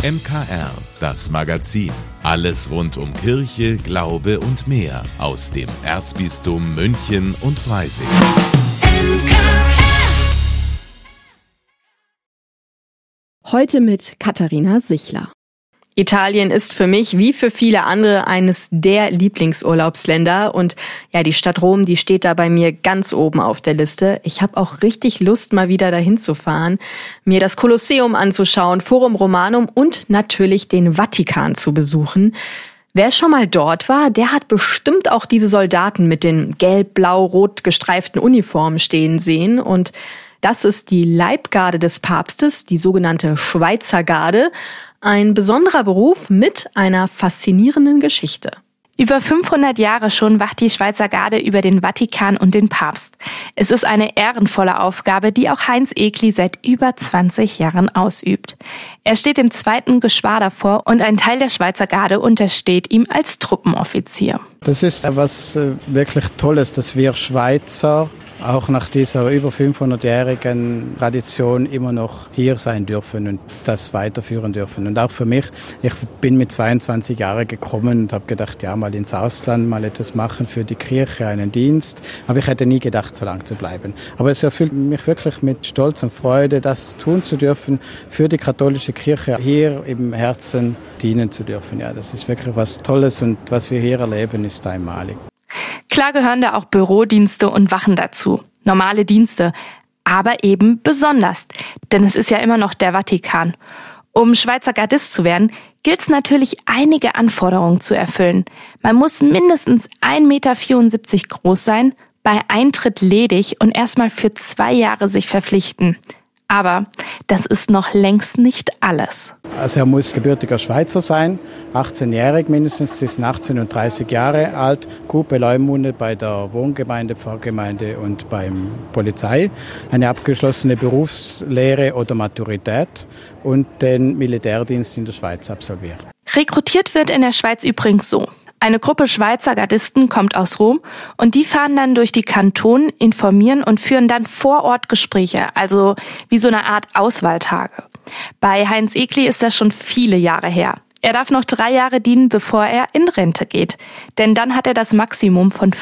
MKR, das Magazin. Alles rund um Kirche, Glaube und mehr aus dem Erzbistum München und Freising. Heute mit Katharina Sichler. Italien ist für mich wie für viele andere eines der Lieblingsurlaubsländer und ja, die Stadt Rom, die steht da bei mir ganz oben auf der Liste. Ich habe auch richtig Lust, mal wieder dahin zu fahren, mir das Kolosseum anzuschauen, Forum Romanum und natürlich den Vatikan zu besuchen. Wer schon mal dort war, der hat bestimmt auch diese Soldaten mit den gelb-blau-rot gestreiften Uniformen stehen sehen und das ist die Leibgarde des Papstes, die sogenannte Schweizer Garde. Ein besonderer Beruf mit einer faszinierenden Geschichte. Über 500 Jahre schon wacht die Schweizer Garde über den Vatikan und den Papst. Es ist eine ehrenvolle Aufgabe, die auch Heinz Ekli seit über 20 Jahren ausübt. Er steht dem 2. Geschwader vor und ein Teil der Schweizer Garde untersteht ihm als Truppenoffizier. Das ist etwas wirklich Tolles, dass wir Schweizer auch nach dieser über 500-jährigen Tradition immer noch hier sein dürfen und das weiterführen dürfen. Und auch für mich, ich bin mit 22 Jahren gekommen und habe gedacht, ja, mal ins Ausland, mal etwas machen für die Kirche, einen Dienst. Aber ich hätte nie gedacht, so lange zu bleiben. Aber es erfüllt mich wirklich mit Stolz und Freude, das tun zu dürfen, für die katholische Kirche hier im Herzen dienen zu dürfen. Ja, das ist wirklich was Tolles und was wir hier erleben, ist einmalig. Klar gehören da auch Bürodienste und Wachen dazu. Normale Dienste, aber eben besonders. Denn es ist ja immer noch der Vatikan. Um Schweizer Gardist zu werden, gilt es natürlich, einige Anforderungen zu erfüllen. Man muss mindestens 1,74 Meter groß sein, bei Eintritt ledig und erstmal für 2 Jahre sich verpflichten. Aber das ist noch längst nicht alles. Also er muss gebürtiger Schweizer sein, 18-jährig mindestens, zwischen 18 und 30 Jahre alt, gut beleumundet bei der Wohngemeinde, Pfarrgemeinde und beim Polizei, eine abgeschlossene Berufslehre oder Maturität und den Militärdienst in der Schweiz absolviert. Rekrutiert wird in der Schweiz übrigens so. Eine Gruppe Schweizer Gardisten kommt aus Rom und die fahren dann durch die Kantone, informieren und führen dann vor Ort Gespräche, also wie so eine Art Auswahltage. Bei Heinz Ekli ist das schon viele Jahre her. Er darf noch 3 Jahre dienen, bevor er in Rente geht. Denn dann hat er das Maximum von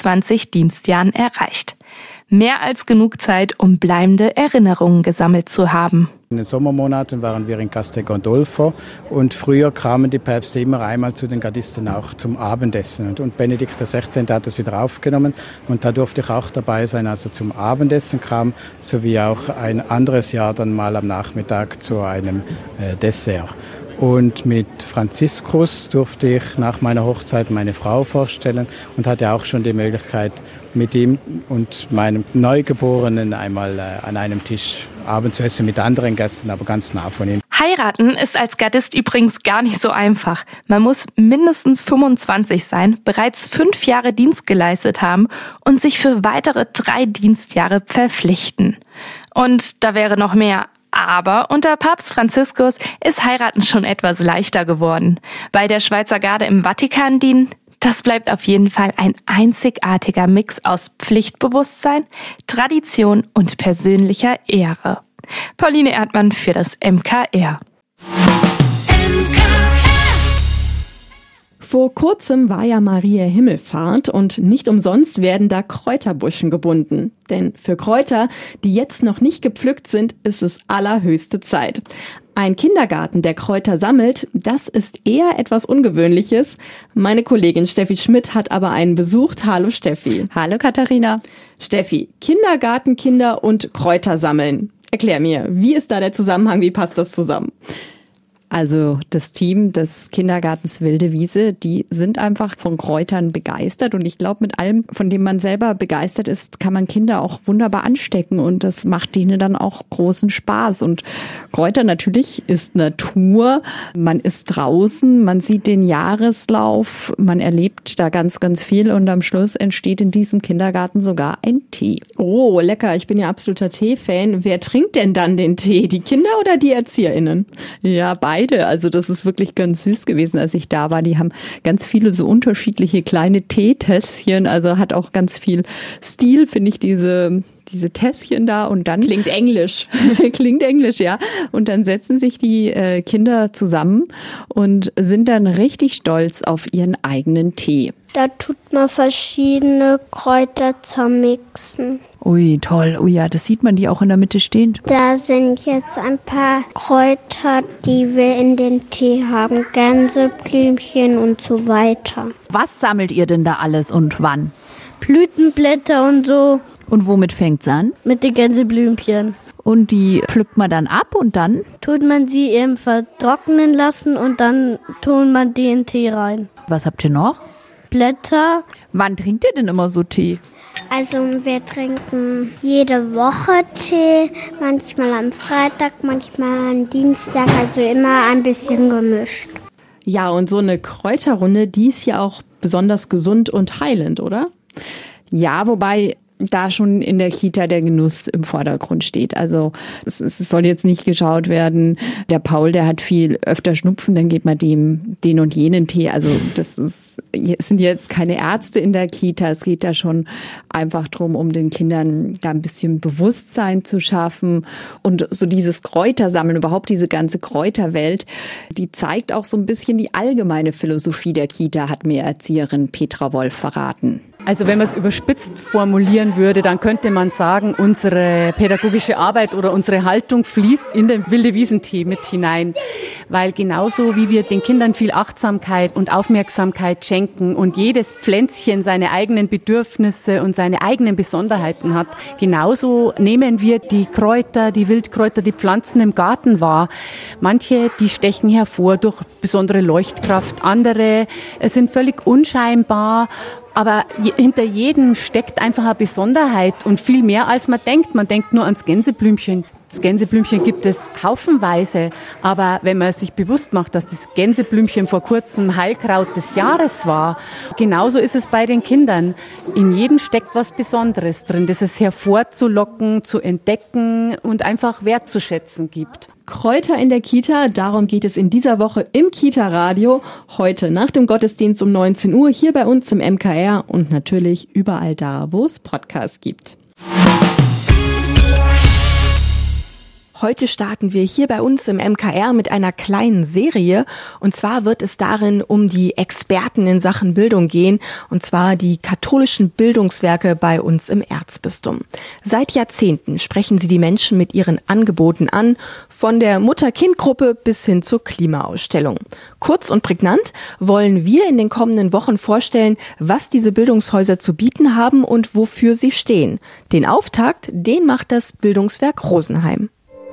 25 Dienstjahren erreicht. Mehr als genug Zeit, um bleibende Erinnerungen gesammelt zu haben. In den Sommermonaten waren wir in Castel Gandolfo und früher kamen die Päpste immer einmal zu den Gardisten auch zum Abendessen. Und Benedikt XVI. Hat das wieder aufgenommen und da durfte ich auch dabei sein, als er zum Abendessen kam, sowie auch ein anderes Jahr dann mal am Nachmittag zu einem Dessert. Und mit Franziskus durfte ich nach meiner Hochzeit meine Frau vorstellen und hatte auch schon die Möglichkeit, mit ihm und meinem Neugeborenen einmal an einem Tisch Abend zu essen mit anderen Gästen, aber ganz nah von ihm. Heiraten ist als Gardist übrigens gar nicht so einfach. Man muss mindestens 25 sein, bereits 5 Jahre Dienst geleistet haben und sich für weitere 3 Dienstjahre verpflichten. Und da wäre noch mehr. Aber unter Papst Franziskus ist Heiraten schon etwas leichter geworden. Bei der Schweizer Garde im Vatikan dienen, das bleibt auf jeden Fall ein einzigartiger Mix aus Pflichtbewusstsein, Tradition und persönlicher Ehre. Pauline Erdmann für das MKR. Vor kurzem war ja Maria Himmelfahrt und nicht umsonst werden da Kräuterbuschen gebunden. Denn für Kräuter, die jetzt noch nicht gepflückt sind, ist es allerhöchste Zeit. Ein Kindergarten, der Kräuter sammelt, das ist eher etwas Ungewöhnliches. Meine Kollegin Steffi Schmidt hat aber einen besucht. Hallo Steffi. Hallo Katharina. Steffi, Kindergartenkinder und Kräuter sammeln. Erklär mir, wie ist da der Zusammenhang, wie passt das zusammen? Also das Team des Kindergartens Wilde Wiese, die sind einfach von Kräutern begeistert und ich glaube, mit allem, von dem man selber begeistert ist, kann man Kinder auch wunderbar anstecken und das macht ihnen dann auch großen Spaß. Und Kräuter natürlich ist Natur, man ist draußen, man sieht den Jahreslauf, man erlebt da ganz, ganz viel und am Schluss entsteht in diesem Kindergarten sogar ein Tee. Oh, lecker, ich bin ja absoluter Tee-Fan. Wer trinkt denn dann den Tee, die Kinder oder die ErzieherInnen? Ja, beide. Heide. Also das ist wirklich ganz süß gewesen, als ich da war. Die haben ganz viele so unterschiedliche kleine Teetässchen. Also hat auch ganz viel Stil, finde ich, diese Tässchen da. Und dann klingt englisch. Klingt englisch, ja. Und dann setzen sich die Kinder zusammen und sind dann richtig stolz auf ihren eigenen Tee. Da tut man verschiedene Kräuter zermixen. Ui, toll. Ui, ja, das sieht man die auch in der Mitte stehen. Da sind jetzt ein paar Kräuter, die wir in den Tee haben. Gänseblümchen und so weiter. Was sammelt ihr denn da alles und wann? Blütenblätter und so. Und womit fängt's an? Mit den Gänseblümchen. Und die pflückt man dann ab und dann? Tut man sie eben vertrocknen lassen und dann tun man die in Tee rein. Was habt ihr noch? Blätter. Wann trinkt ihr denn immer so Tee? Also wir trinken jede Woche Tee, manchmal am Freitag, manchmal am Dienstag, also immer ein bisschen gemischt. Ja, und so eine Kräuterrunde, die ist ja auch besonders gesund und heilend, oder? Ja, wobei da schon in der Kita der Genuss im Vordergrund steht. Also es soll jetzt nicht geschaut werden, der Paul, der hat viel öfter Schnupfen, dann geht man dem den und jenen Tee. Also es sind jetzt keine Ärzte in der Kita. Es geht da schon einfach drum, um den Kindern da ein bisschen Bewusstsein zu schaffen. Und so dieses Kräutersammeln, überhaupt diese ganze Kräuterwelt, die zeigt auch so ein bisschen die allgemeine Philosophie der Kita, hat mir Erzieherin Petra Wolf verraten. Also wenn man es überspitzt formulieren würde, dann könnte man sagen, unsere pädagogische Arbeit oder unsere Haltung fließt in den Wilde-Wiesen-Tee mit hinein. Weil genauso wie wir den Kindern viel Achtsamkeit und Aufmerksamkeit schenken und jedes Pflänzchen seine eigenen Bedürfnisse und seine eigenen Besonderheiten hat, genauso nehmen wir die Kräuter, die Wildkräuter, die Pflanzen im Garten wahr. Manche, die stechen hervor durch besondere Leuchtkraft, andere sind völlig unscheinbar. Aber hinter jedem steckt einfach eine Besonderheit und viel mehr, als man denkt. Man denkt nur ans Gänseblümchen. Das Gänseblümchen gibt es haufenweise. Aber wenn man sich bewusst macht, dass das Gänseblümchen vor kurzem Heilkraut des Jahres war, genauso ist es bei den Kindern. In jedem steckt was Besonderes drin, das es hervorzulocken, zu entdecken und einfach wertzuschätzen gibt. Kräuter in der Kita, darum geht es in dieser Woche im Kita-Radio. Heute nach dem Gottesdienst um 19 Uhr hier bei uns im MKR und natürlich überall da, wo es Podcasts gibt. Heute starten wir hier bei uns im MKR mit einer kleinen Serie. Und zwar wird es darin um die Experten in Sachen Bildung gehen. Und zwar die katholischen Bildungswerke bei uns im Erzbistum. Seit Jahrzehnten sprechen sie die Menschen mit ihren Angeboten an. Von der Mutter-Kind-Gruppe bis hin zur Klimaausstellung. Kurz und prägnant wollen wir in den kommenden Wochen vorstellen, was diese Bildungshäuser zu bieten haben und wofür sie stehen. Den Auftakt, den macht das Bildungswerk Rosenheim.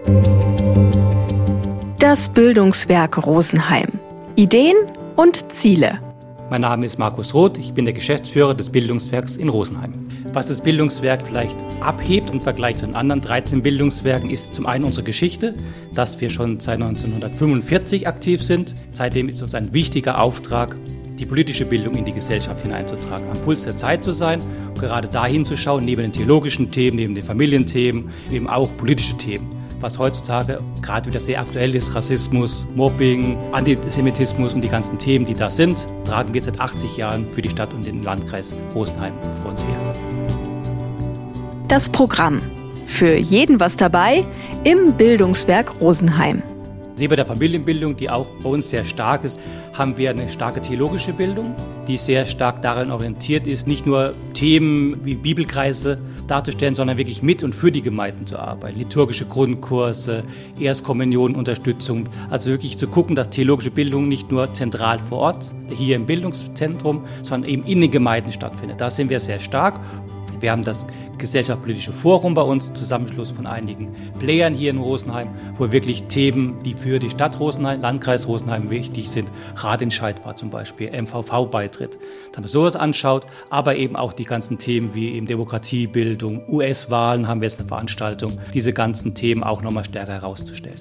Das Bildungswerk Rosenheim. Ideen und Ziele. Mein Name ist Markus Roth, ich bin der Geschäftsführer des Bildungswerks in Rosenheim. Was das Bildungswerk vielleicht abhebt im Vergleich zu den anderen 13 Bildungswerken, ist zum einen unsere Geschichte, dass wir schon seit 1945 aktiv sind. Seitdem ist uns ein wichtiger Auftrag, die politische Bildung in die Gesellschaft hineinzutragen, am Puls der Zeit zu sein, gerade dahin zu schauen, neben den theologischen Themen, neben den Familienthemen, eben auch politische Themen. Was heutzutage gerade wieder sehr aktuell ist, Rassismus, Mobbing, Antisemitismus und die ganzen Themen, die da sind, tragen wir seit 80 Jahren für die Stadt und den Landkreis Rosenheim vor uns her. Das Programm. Für jeden was dabei im Bildungswerk Rosenheim. Neben der Familienbildung, die auch bei uns sehr stark ist, haben wir eine starke theologische Bildung, die sehr stark daran orientiert ist, nicht nur Themen wie Bibelkreise darzustellen, sondern wirklich mit und für die Gemeinden zu arbeiten. Liturgische Grundkurse, Erstkommunion, Unterstützung. Also wirklich zu gucken, dass theologische Bildung nicht nur zentral vor Ort, hier im Bildungszentrum, sondern eben in den Gemeinden stattfindet. Da sind wir sehr stark. Wir haben das Gesellschaftspolitische Forum bei uns, Zusammenschluss von einigen Playern hier in Rosenheim, wo wirklich Themen, die für die Stadt Rosenheim, Landkreis Rosenheim wichtig sind, Ratentscheidbar zum Beispiel, MVV-Beitritt, dass man sowas anschaut, aber eben auch die ganzen Themen wie eben Demokratiebildung, US-Wahlen haben wir jetzt eine Veranstaltung, diese ganzen Themen auch nochmal stärker herauszustellen.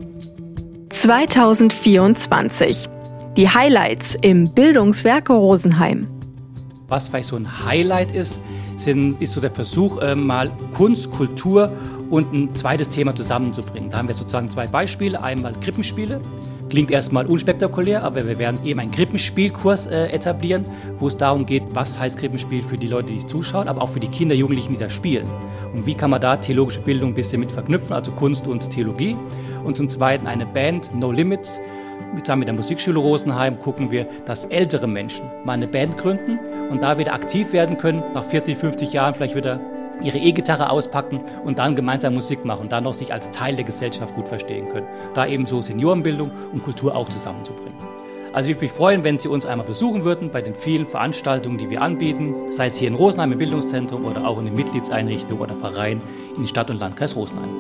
2024. Die Highlights im Bildungswerk Rosenheim. Was vielleicht so ein Highlight ist so der Versuch, mal Kunst, Kultur und ein zweites Thema zusammenzubringen. Da haben wir sozusagen zwei Beispiele. Einmal Krippenspiele Klingt erstmal unspektakulär, aber wir werden eben einen Krippenspielkurs etablieren, wo es darum geht, was heißt Krippenspiel für die Leute, die zuschauen, aber auch für die Kinder, Jugendlichen, die da spielen. Und wie kann man da theologische Bildung ein bisschen mit verknüpfen, also Kunst und Theologie. Und zum Zweiten eine Band, No Limits. Zusammen mit der Musikschule Rosenheim gucken wir, dass ältere Menschen mal eine Band gründen und da wieder aktiv werden können, nach 40, 50 Jahren vielleicht wieder ihre E-Gitarre auspacken und dann gemeinsam Musik machen und dann noch sich als Teil der Gesellschaft gut verstehen können. Da eben so Seniorenbildung und Kultur auch zusammenzubringen. Also ich würde mich freuen, wenn Sie uns einmal besuchen würden bei den vielen Veranstaltungen, die wir anbieten, sei es hier in Rosenheim im Bildungszentrum oder auch in den Mitgliedseinrichtungen oder Vereinen in Stadt- und Landkreis Rosenheim.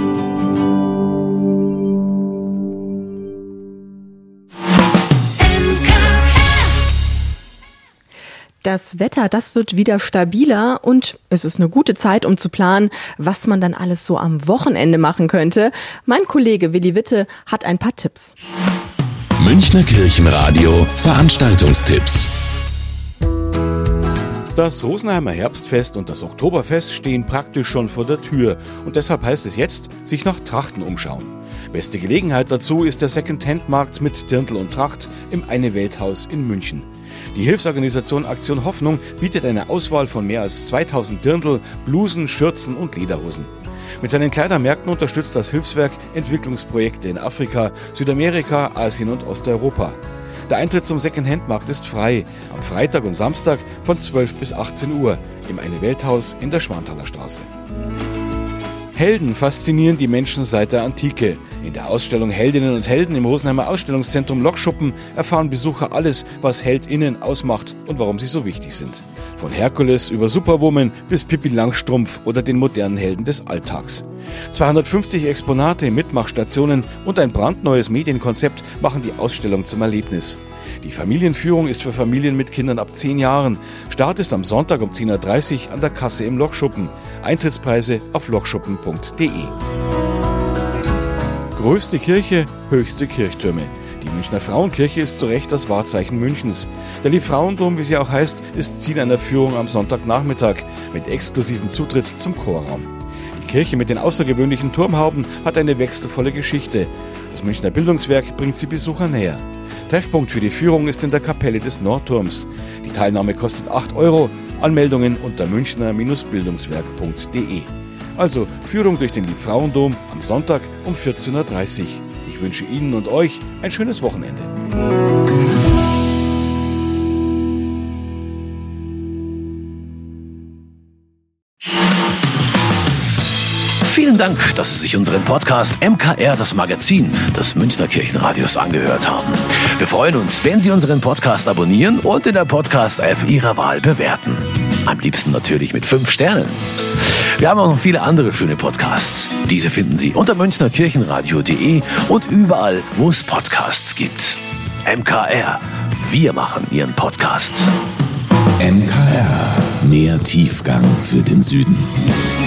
Das Wetter, das wird wieder stabiler und es ist eine gute Zeit, um zu planen, was man dann alles so am Wochenende machen könnte. Mein Kollege Willi Witte hat ein paar Tipps. Münchner Kirchenradio Veranstaltungstipps. Das Rosenheimer Herbstfest und das Oktoberfest stehen praktisch schon vor der Tür und deshalb heißt es jetzt, sich nach Trachten umschauen. Beste Gelegenheit dazu ist der Second-Hand-Markt mit Dirndl und Tracht im Eine-Welt-Haus in München. Die Hilfsorganisation Aktion Hoffnung bietet eine Auswahl von mehr als 2000 Dirndl, Blusen, Schürzen und Lederhosen. Mit seinen Kleidermärkten unterstützt das Hilfswerk Entwicklungsprojekte in Afrika, Südamerika, Asien und Osteuropa. Der Eintritt zum Second-Hand-Markt ist frei, am Freitag und Samstag von 12 bis 18 Uhr im Eine-Welt-Haus in der Schwanthaler Straße. Helden faszinieren die Menschen seit der Antike. In der Ausstellung Heldinnen und Helden im Rosenheimer Ausstellungszentrum Lokschuppen erfahren Besucher alles, was HeldInnen ausmacht und warum sie so wichtig sind. Von Herkules über Superwoman bis Pippi Langstrumpf oder den modernen Helden des Alltags. 250 Exponate, Mitmachstationen und ein brandneues Medienkonzept machen die Ausstellung zum Erlebnis. Die Familienführung ist für Familien mit Kindern ab 10 Jahren. Start ist am Sonntag um 10.30 Uhr an der Kasse im Lokschuppen. Eintrittspreise auf lokschuppen.de. Größte Kirche, höchste Kirchtürme. Die Münchner Frauenkirche ist zu Recht das Wahrzeichen Münchens. Der Liebfrauendom, wie sie auch heißt, ist Ziel einer Führung am Sonntagnachmittag mit exklusivem Zutritt zum Chorraum. Die Kirche mit den außergewöhnlichen Turmhauben hat eine wechselvolle Geschichte. Das Münchner Bildungswerk bringt sie Besucher näher. Treffpunkt für die Führung ist in der Kapelle des Nordturms. Die Teilnahme kostet 8 €, Anmeldungen unter münchner-bildungswerk.de. Also Führung durch den Liebfrauendom am Sonntag um 14.30 Uhr. Ich wünsche Ihnen und euch ein schönes Wochenende. Vielen Dank, dass Sie sich unseren Podcast MKR, das Magazin des Münchner Kirchenradios, angehört haben. Wir freuen uns, wenn Sie unseren Podcast abonnieren und in der Podcast-App Ihrer Wahl bewerten. Am liebsten natürlich mit 5 Sternen. Wir haben auch noch viele andere schöne Podcasts. Diese finden Sie unter münchnerkirchenradio.de und überall, wo es Podcasts gibt. MKR, wir machen Ihren Podcast. MKR, mehr Tiefgang für den Süden.